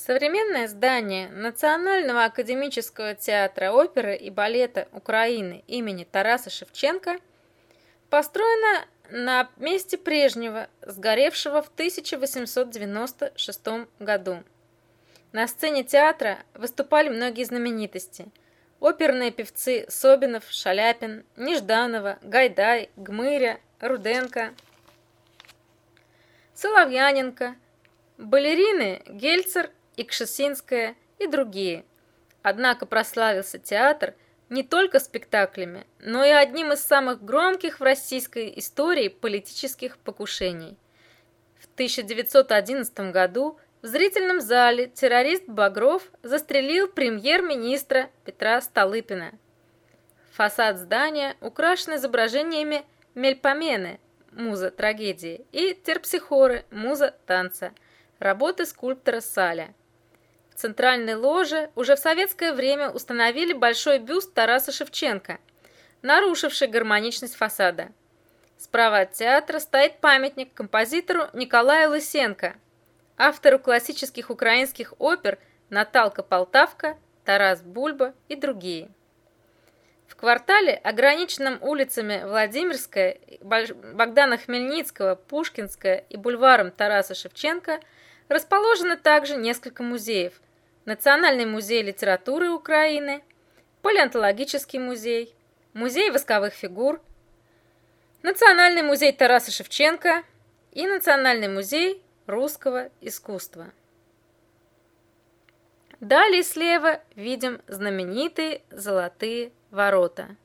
Современное здание Национального академического театра оперы и балета Украины имени Тараса Шевченко построено на месте прежнего, сгоревшего в 1896 году. На сцене театра выступали многие знаменитости: оперные певцы Собинов, Шаляпин, Нежданова, Гайдай, Гмыря, Руденко, Соловьяненко, балерины Гельцер и Кшесинская и другие. Однако прославился театр не только спектаклями, но и одним из самых громких в российской истории политических покушений. В 1911 году в зрительном зале террорист Багров застрелил премьер-министра Петра Столыпина. Фасад здания украшен изображениями Мельпомены, муза трагедии, и Терпсихоры, муза танца, работы скульптора Саля. В центральной ложе уже в советское время установили большой бюст Тараса Шевченко, нарушивший гармоничность фасада. Справа от театра стоит памятник композитору Николаю Лысенко, автору классических украинских опер «Наталка Полтавка», «Тарас Бульба» и другие. В квартале, ограниченном улицами Владимирская, Богдана Хмельницкого, Пушкинская и бульваром Тараса Шевченко, расположено также несколько музеев: Национальный музей литературы Украины, Палеонтологический музей, Музей восковых фигур, Национальный музей Тараса Шевченко и Национальный музей русского искусства. Далее слева видим знаменитые Золотые ворота.